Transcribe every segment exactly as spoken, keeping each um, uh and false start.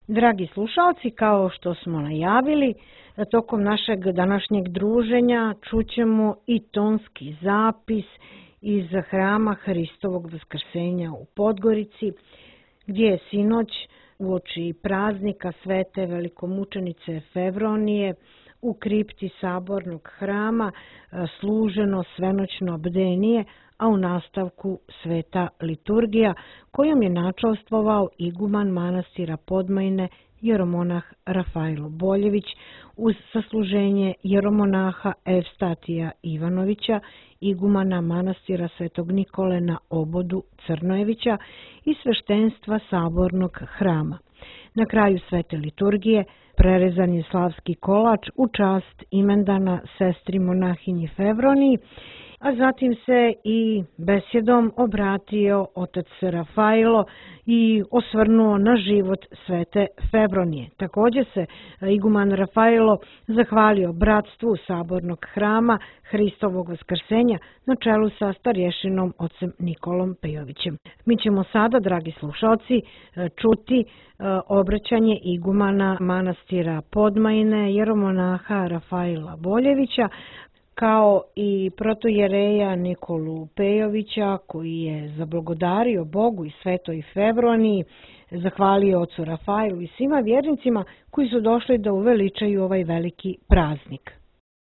Dragi slušalci, kao što smo najavili, tokom našeg današnjeg druženja čućemo i tonski zapis iz Hrama Hristovog Vaskrsenja u Podgorici, gdje je sinoć uoči praznika Svete velikomučenice Fevronije u kripti Sabornog hrama služeno svenoćno bdenije, a u nastavku sveta liturgija kojom je načastvovao iguman manastira Podmajine jeromonah Rafailo Boljević uz sasluženje jeromonaha Evstatija Ivanovića, igumana manastira Svetog Nikole na Obodu Crnojevića i sveštenstva Sabornog hrama. Na kraju svete liturgije prerezan je slavski kolač u čast imendana sestri monahinji Fevroniji, a zatim se i besjedom obratio otac Rafailo i osvrnuo na život svete Fevronije. Također se iguman Rafailo zahvalio bratstvu Sabornog hrama Hristovog Vaskrsenja na čelu sa starješinom ocem Nikolom Pejovićem. Mi ćemo sada, dragi slušalci, čuti obraćanje igumana manastira Podmajine jeromonaha Rafaila Boljevića, kao i protojereja Nikolu Pejovića, koji je zablagodario Bogu i svetoj Fevroniji, zahvalio ocu Rafailu i svima vjernicima koji su došli da uveličaju ovaj veliki praznik.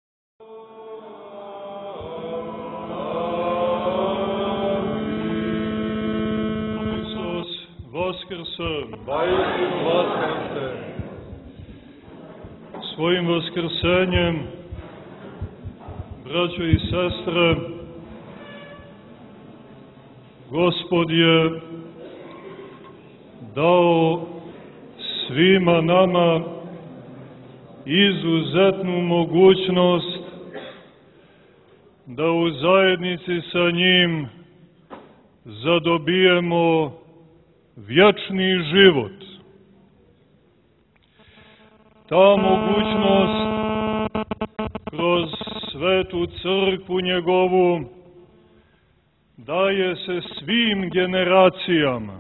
Hristos vaskrse! Vaskrse! Svojim vaskrsenjem, braćo i sestre, Gospod je dao svima nama izuzetnu mogućnost da u zajednici sa njim zadobijemo vječni život. Ta mogućnost kroz svetu crkvu njegovu daje se svim generacijama.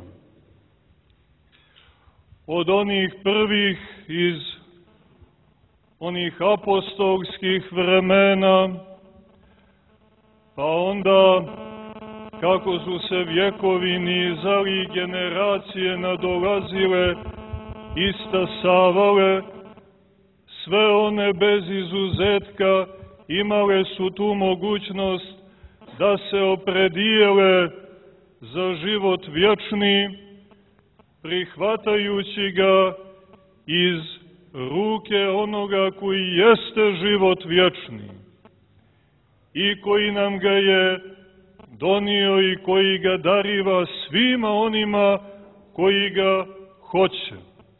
Od onih prvih iz onih apostolskih vremena, pa onda kako su se vjekovi nizali i generacije nadolazile, istasavale, sve one bez izuzetka imale su tu mogućnost da se opredijele za život vječni, prihvatajući ga iz ruke onoga koji jeste život vječni i koji nam ga je donio i koji ga dariva svima onima koji ga hoće.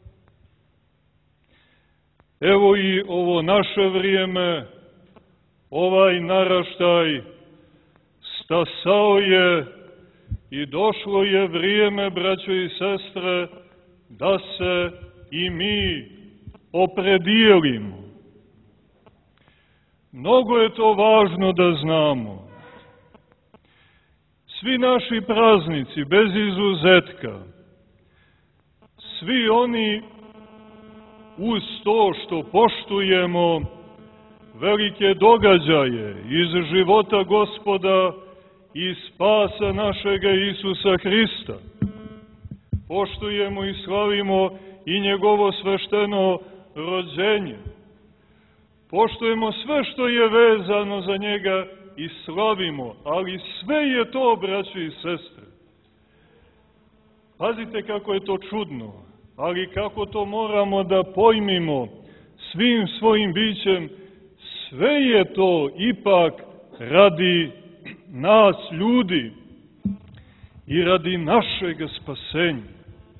Evo i ovo naše vrijeme, ovaj naraštaj stasao je i došlo je vrijeme, braćo i sestre, da se i mi opredijelimo. Mnogo je to važno da znamo. Svi naši praznici, bez izuzetka, svi oni uz to što poštujemo velike događaje iz života Gospoda i spasa našega Isusa Hrista, poštujemo i slavimo i njegovo svešteno rođenje, poštujemo sve što je vezano za njega i slavimo, ali sve je to, braćo i sestre. Pazite kako je to čudno, ali kako to moramo da pojmimo svim svojim bićem, sve je to ipak radi nas ljudi i radi našeg spasenja.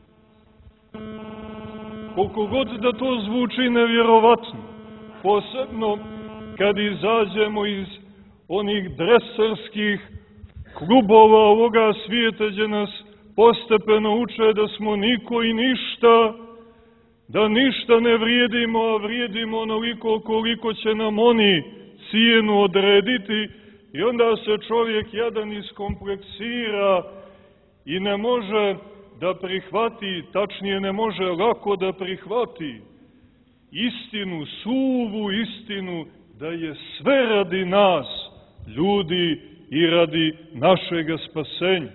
Koliko god da to zvuči nevjerovatno, posebno kad izađemo iz onih dreserskih klubova ovoga svijeta gdje nas postepeno uče da smo niko i ništa, da ništa ne vrijedimo, a vrijedimo onoliko koliko će nam oni cijenu odrediti, i onda se čovjek jadan iskompleksira i ne može da prihvati, tačnije ne može lako da prihvati istinu, suvu istinu, da je sve radi nas, ljudi, i radi našega spasenja.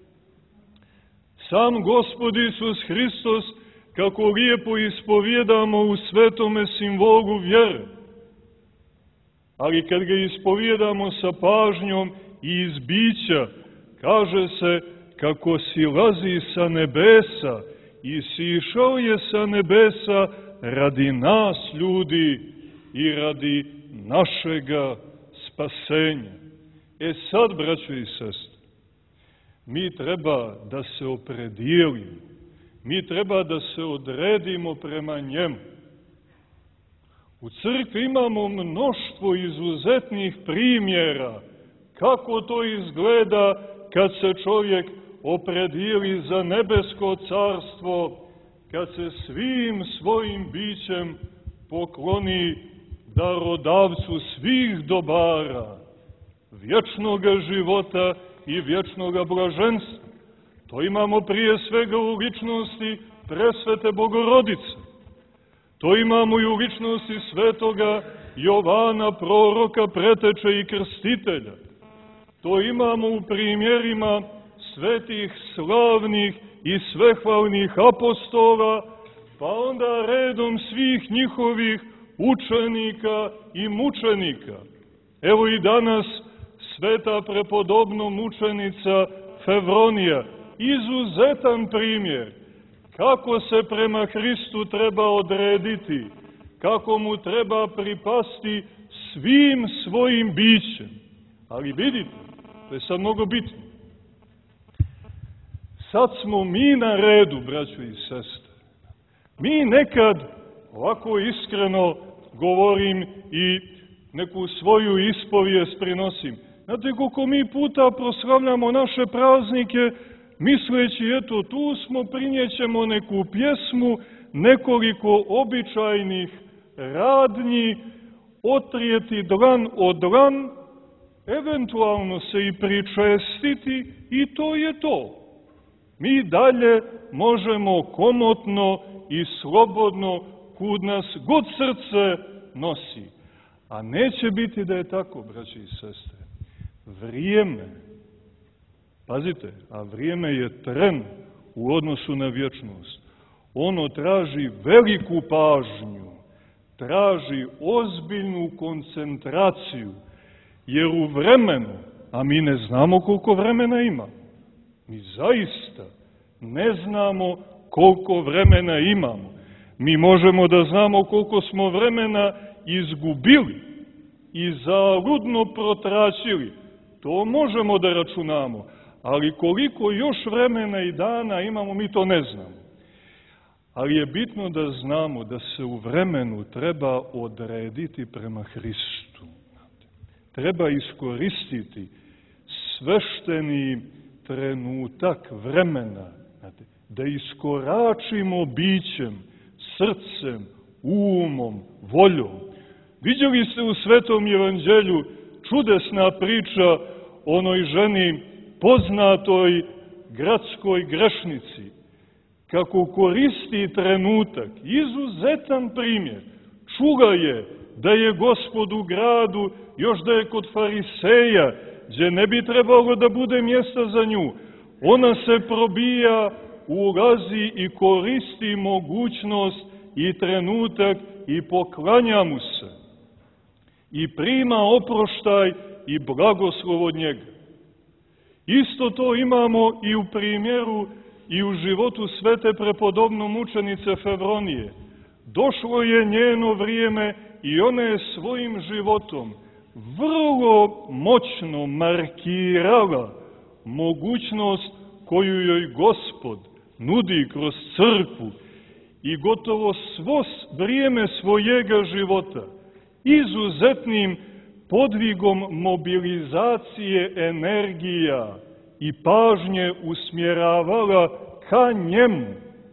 Sam Gospod Isus Hristos, kako lijepo ispovjedamo u svetome simbolu vjere, ali kad ga ispovjedamo sa pažnjom i iz bića, kaže se kako silazi sa nebesa i sišao je sa nebesa radi nas, ljudi, i radi našega spasenja. E sad, braćo i sestre, mi treba da se opredijelimo, mi treba da se odredimo prema njemu. U crkvi imamo mnoštvo izuzetnih primjera kako to izgleda kad se čovjek opredijeli za nebesko carstvo, kad se svim svojim bićem pokloni darodavcu svih dobara, vječnoga života i vječnoga blaženstva. To imamo prije svega u ličnosti presvete Bogorodice. To imamo i u ličnosti svetoga Jovana, proroka, preteče i krstitelja. To imamo u primjerima svetih, slavnih i svehvalnih apostola, pa onda redom svih njihovih učenika i mučenika. Evo i danas sveta prepodobno mučenica Fevronija, izuzetan primjer kako se prema Hristu treba odrediti, kako mu treba pripasti svim svojim bićem. Ali vidite, to je sad mnogo bitno. Sad smo mi na redu, braćo i sestre. Mi nekad, ovako iskreno govorim i neku svoju ispovijest prinosim, znate koliko mi puta proslavljamo naše praznike, misleći, eto, tu smo, prinjećemo neku pjesmu, nekoliko običajnih radnji, otrijeti dlan od dlan, eventualno se i pričestiti, i to je to. Mi dalje možemo komotno i slobodno kud nas god srce nosi. A neće biti da je tako, braći i sestre. Vrijeme, pazite, a vrijeme je tren u odnosu na vječnost. Ono traži veliku pažnju, traži ozbiljnu koncentraciju, jer u vremenu, a mi ne znamo koliko vremena ima, mi zaista ne znamo koliko vremena imamo. Mi možemo da znamo koliko smo vremena izgubili i zaludno protraćili. To možemo da računamo, ali koliko još vremena i dana imamo, mi to ne znamo. Ali je bitno da znamo da se u vremenu treba odrediti prema Hristu. Treba iskoristiti svešteni trenutak vremena, da iskoračimo bićem, srcem, umom, voljom. Vidjeli ste u Svetom Evanđelju čudesna priča onoj ženi, poznatoj gradskoj grešnici, kako koristi trenutak, izuzetan primjer. Čula je da je Gospod u gradu, još da je kod fariseja, gdje ne bi trebalo da bude mjesta za nju. Ona se probija, ulazi i koristi mogućnost i trenutak i poklanja mu se. I prima oproštaj i blagoslov od njega. Isto to imamo i u primjeru i u životu svete prepodobno mučenice Fevronije. Došlo je njeno vrijeme i ona je svojim životom vrlo moćno markirala mogućnost koju joj Gospod nudi kroz crkvu i gotovo svo vrijeme svojega života izuzetnim podvigom mobilizacije energija i pažnje usmjeravala ka njemu,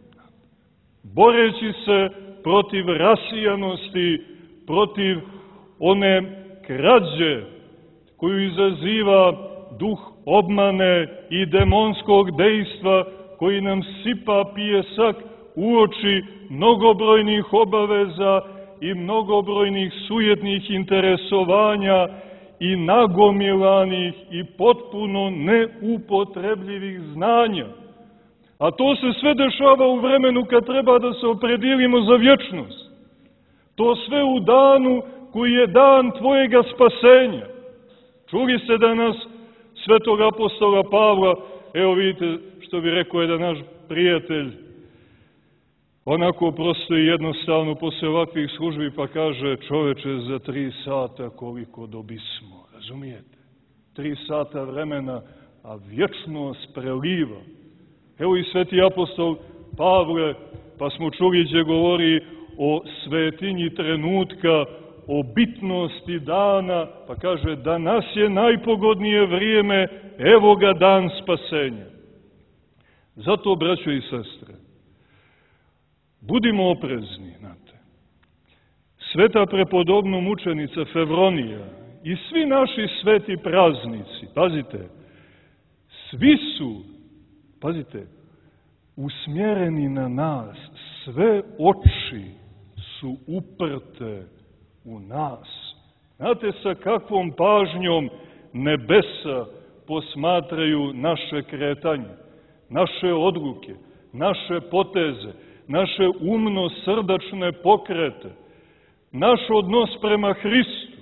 boreći se protiv rasijanosti, protiv one krađe koju izaziva duh obmane i demonskog dejstva koji nam sipa pijesak u oči mnogobrojnih obaveza i mnogobrojnih sujetnih interesovanja i nagomilanih i potpuno neupotrebljivih znanja. A to se sve dešava u vremenu kad treba da se opredijelimo za vječnost. To sve u danu koji je dan tvojega spasenja. Čuli ste danas svetog apostola Pavla, evo vidite što bi rekao jedan naš prijatelj, onako prosto i jednostavno posle ovakvih službi pa kaže: čoveče, za tri sata koliko dobismo, razumijete? Tri sata vremena, a vječnost preliva. Evo i sveti apostol Pavle, pa smo čuli gdje govori o svetinji trenutka, o bitnosti dana, pa kaže: danas je najpogodnije vrijeme, evo ga dan spasenja. Zato, braćo i sestre, budimo oprezni, znate. Sveta prepodobno mučenica Fevronija i svi naši sveti praznici, pazite, svi su, pazite, usmjereni na nas, sve oči su uprte u nas. Znate sa kakvom pažnjom nebesa posmatraju naše kretanje, naše odluke, naše poteze, naše umno-srdačne pokrete, naš odnos prema Hristu.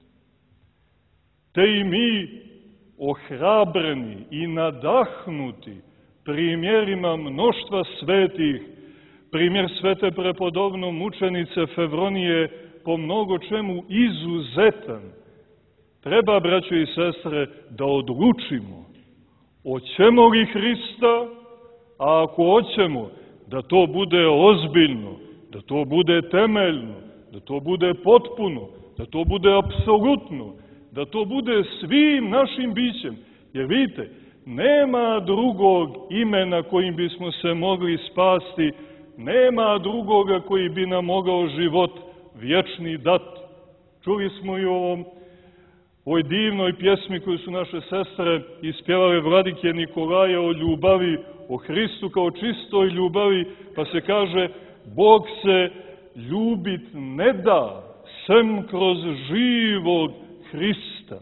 Te i mi, ohrabreni i nadahnuti primjerima mnoštva svetih, primjer svete prepodobno mučenice Fevronije po mnogo čemu izuzetan, treba, braćo i sestre, da odlučimo hoćemo li Hrista, a ako hoćemo, da to bude ozbiljno, da to bude temeljno, da to bude potpuno, da to bude apsolutno, da to bude svim našim bićem. Jer vidite, nema drugog imena kojim bismo se mogli spasti, nema drugoga koji bi nam mogao život vječni dati. Čuli smo i o ovom, ovoj divnoj pjesmi koju su naše sestre ispjevale vladike Nikolaja o ljubavi, o Hristu kao čistoj ljubavi, pa se kaže: Bog se ljubit ne da, sem kroz živog Hrista.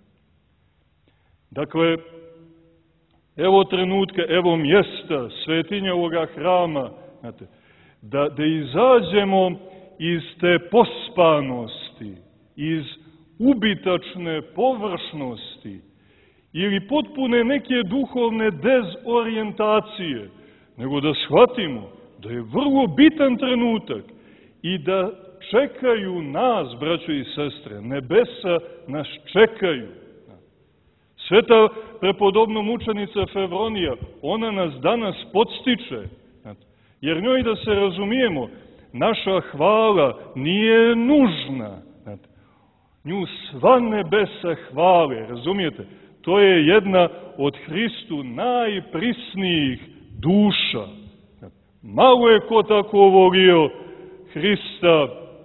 Dakle, evo trenutka, evo mjesta, svetinja ovoga hrama, znate, da, da izađemo iz te pospanosti, iz ubitačne površnosti ili potpune neke duhovne dezorijentacije, nego da shvatimo da je vrlo bitan trenutak i da čekaju nas, braćo i sestre, nebesa nas čekaju. Sveta prepodobno mučenica Fevronija, ona nas danas podstiče, jer njoj, da se razumijemo, naša hvala nije nužna. Nju sva nebesa hvale, razumijete? To je jedna od Hristu najprisnijih duša. Malo je ko tako volio Hrista,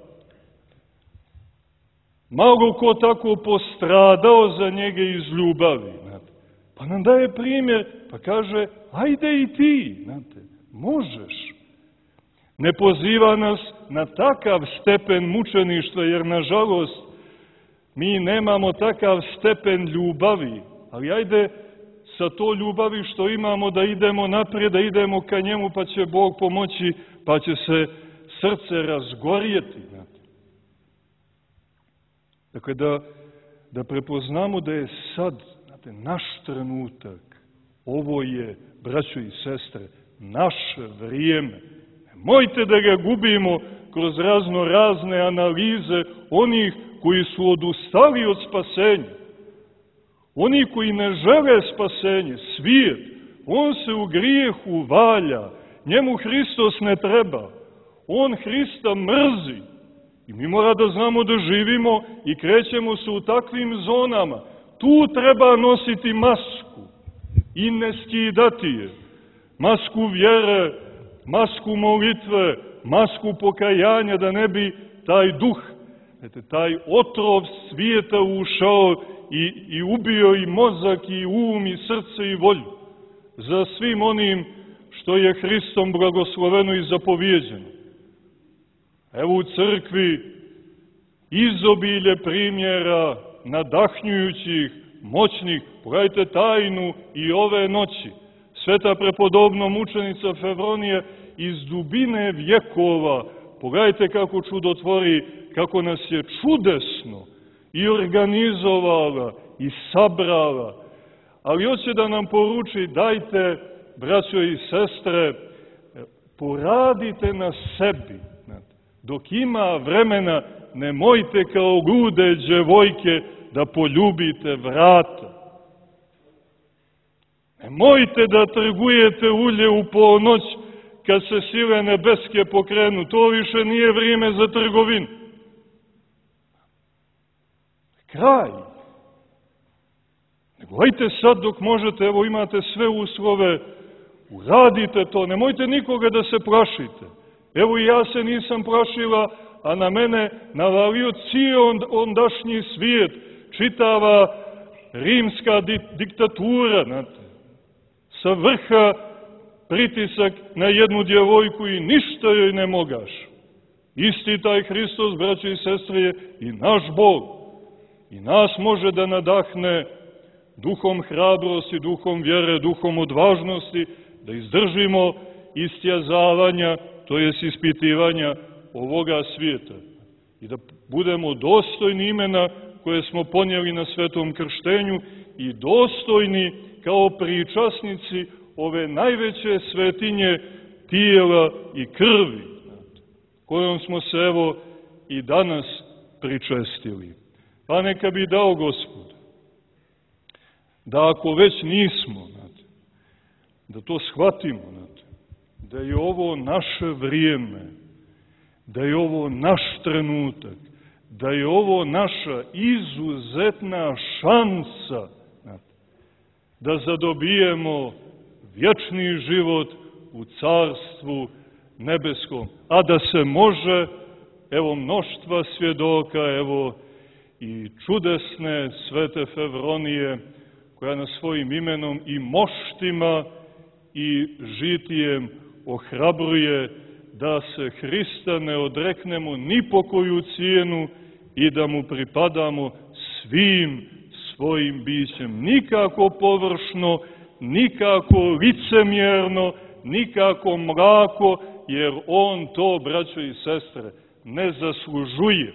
malo ko tako postradao za njega iz ljubavi. Pa nam daje primjer, pa kaže: ajde i ti, znate, možeš. Ne poziva nas na takav stepen mučeništva, jer nažalost mi nemamo takav stepen ljubavi, ali ajde sa to ljubavi što imamo da idemo naprijed, da idemo ka njemu, pa će Bog pomoći, pa će se srce razgorjeti. Dakle, da, da prepoznamo da je sad, znate, naš trenutak, ovo je, braćo i sestre, naše vrijeme. Nemojte da ga gubimo kroz razno razne analize onih koji su odustali od spasenja. Oni koji ne žele spasenje, svijet, on se u grijehu valja, njemu Hristos ne treba, on Hrista mrzi. I mi mora da znamo da živimo i krećemo se u takvim zonama. Tu treba nositi masku i ne skidati je. Masku vjere, masku molitve, masku pokajanja, da ne bi taj duh, taj otrov svijeta ušao i, i ubio i mozak, i um, i srce, i volju. Za svim onim što je Hristom blagosloveno i zapovjeđeno. Evo u crkvi izobilje primjera nadahnjujućih, moćnih. Pogledajte tajnu i ove noći. Sveta prepodobno mučenica Fevronije iz dubine vjekova. Pogledajte kako čudotvori, kako nas je čudesno i organizovala i sabrala. Ali hoće da nam poruči, dajte, braćo i sestre, poradite na sebi. Dok ima vremena, nemojte kao lude djevojke da poljubite vrata. Nemojte da trgujete ulje u ponoć kad se sile nebeske pokrenu. To više nije vrijeme za trgovinu. Kraj. Nego ajte sad dok možete, evo imate sve uslove, uradite to, nemojte nikoga da se plašite. Evo i ja se nisam plašila, a na mene navalio cijel ondašnji svijet, čitava rimska di, diktatura, znate, sa vrha pritisak na jednu djevojku i ništa joj ne mogaš. Isti taj Hristos, braće i sestre, je i naš Bog. I nas može da nadahne duhom hrabrosti, duhom vjere, duhom odvažnosti, da izdržimo istjazavanja, to jest ispitivanja ovoga svijeta. I da budemo dostojni imena koje smo ponijeli na svetom krštenju i dostojni kao pričasnici ove najveće svetinje tijela i krvi, kojom smo se evo i danas pričestili. Pa neka bi dao Gospod, da ako već nismo, da to shvatimo, da je ovo naše vrijeme, da je ovo naš trenutak, da je ovo naša izuzetna šansa da zadobijemo vječni život u Carstvu nebeskom. A da se može, evo mnoštva svjedoka, evo i čudesne svete Fevronije, koja nas svojim imenom i moštima i žitijem ohrabruje da se Hrista ne odreknemo ni po koju cijenu i da mu pripadamo svim svojim bićem. Nikako površno, nikako licemjerno, nikako mlako, jer on to, braćo i sestre, ne zaslužuje.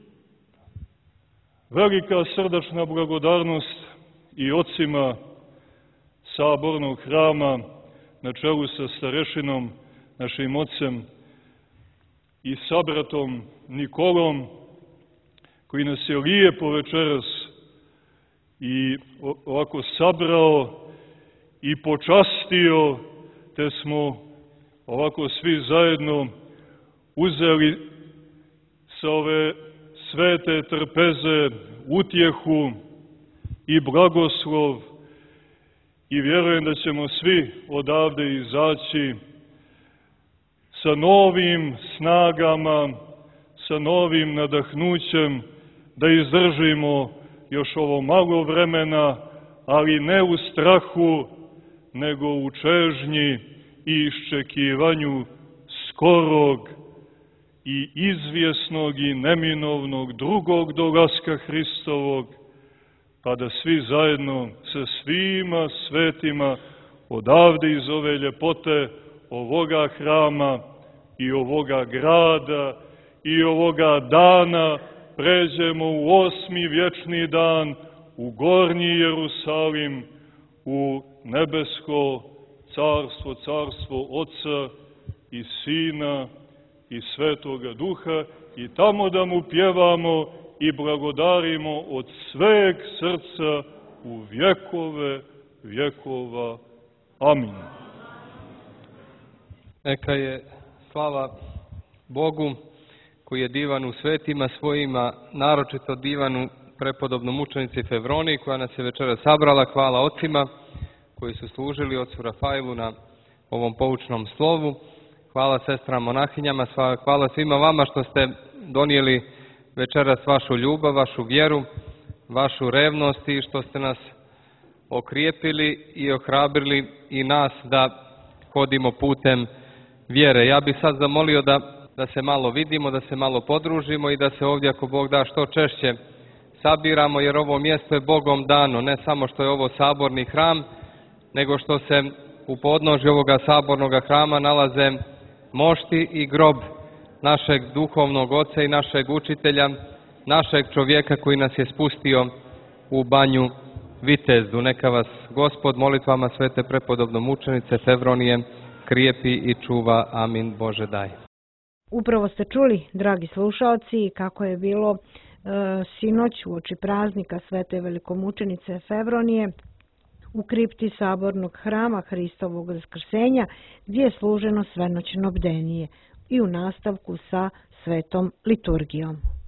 Velika srdačna blagodarnost i ocima sabornog hrama na čelu sa starešinom, našim ocem i sabratom Nikolom, koji nas je lijepo večeras i ovako sabrao i počastio, te smo ovako svi zajedno uzeli sa ove svete trpeze utjehu i blagoslov i vjerujem da ćemo svi odavde izaći sa novim snagama, sa novim nadahnućem, da izdržimo još ovo malo vremena, ali ne u strahu, nego u čežnji i iščekivanju skorog i izvjesnog i neminovnog drugog dolaska Hristovog, pa da svi zajedno sa svima svetima odavde iz ove ljepote ovoga hrama i ovoga grada i ovoga dana pređemo u osmi vječni dan, u gornji Jerusalim, u nebesko carstvo, carstvo Oca i Sina i Svetoga Duha, i tamo da mu pjevamo i blagodarimo od sveg srca u vjekove vjekova. Amin. Neka je slava Bogu koji je divan u svetima svojima, naročito divan u prepodobnom mučenici Fevroniji koja nas je večera sabrala. Hvala ocima koji su služili ocu Rafailu na ovom poučnom slovu. Hvala sestrama monahinjama, hvala svima vama što ste donijeli večeras vašu ljubav, vašu vjeru, vašu revnost i što ste nas okrijepili i ohrabrili i nas da hodimo putem vjere. Ja bih sad zamolio da, da se malo vidimo, da se malo podružimo i da se ovdje, ako Bog da, što češće sabiramo, jer ovo mjesto je Bogom dano, ne samo što je ovo saborni hram, nego što se u podnožju ovoga sabornog hrama nalaze mošti i grob našeg duhovnog oca i našeg učitelja, našeg čovjeka koji nas je spustio u banju Vitezdu. Neka vas Gospod molitvama svete prepodobno mučenice Fevronije krijepi i čuva. Amin. Bože daj. Upravo ste čuli, dragi slušalci, kako je bilo e, sinoć uoči praznika svete velikomučenice Fevronije u kripti sabornog hrama Hristovog Vaskrsenja, gdje je služeno svenoćno bdenije i u nastavku sa svetom liturgijom.